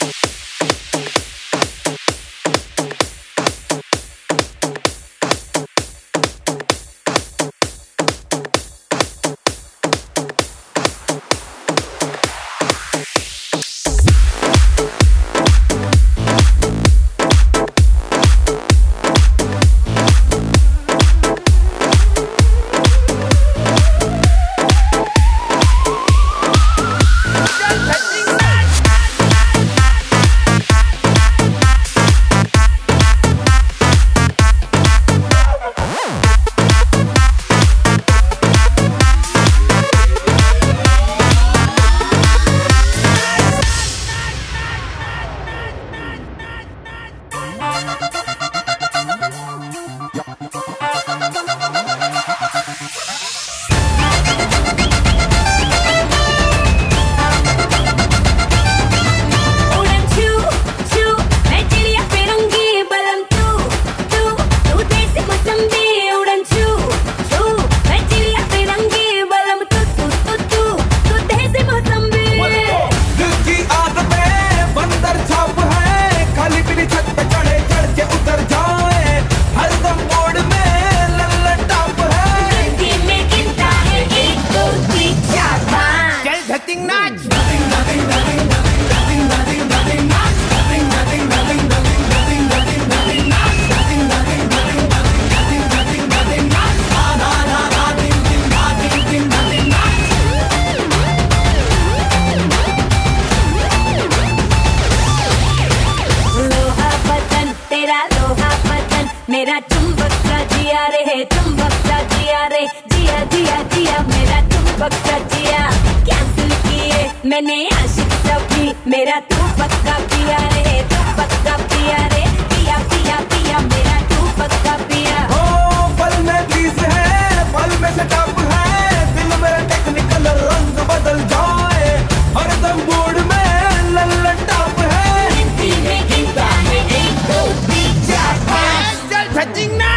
मेरा चुंबक सा जिया रे है, चुंबक सा जिया रे, जिया जिया जिया मेरा चुंबक सा जिया। कैंसिल किए मैंने आशिक सभी, मेरा तू पक्का पिया रे, तू पक्का पिया रे, पिया पिया पिया मेरा तू पक्का पिया। ओ पल में बीस है, पल में सेटअप है, दिल मेरा टेक्निकल रंग बदल जाए, हरदम मूड में लल्लन टॉप है। गिनती में गिनता है 1 2 3 4 5 चल धजिंग नाच।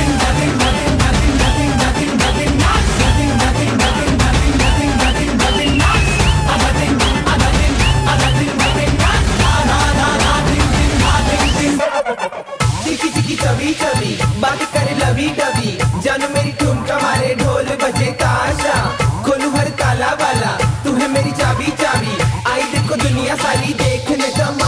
चबी चबी बात करे लवी डबी, जानू मेरी ठुमका मारे ढोल बजे ताशा, खोलू हर ताला वाला तू है मेरी चाबी चाबी, आई देखो दुनिया सारी देखने का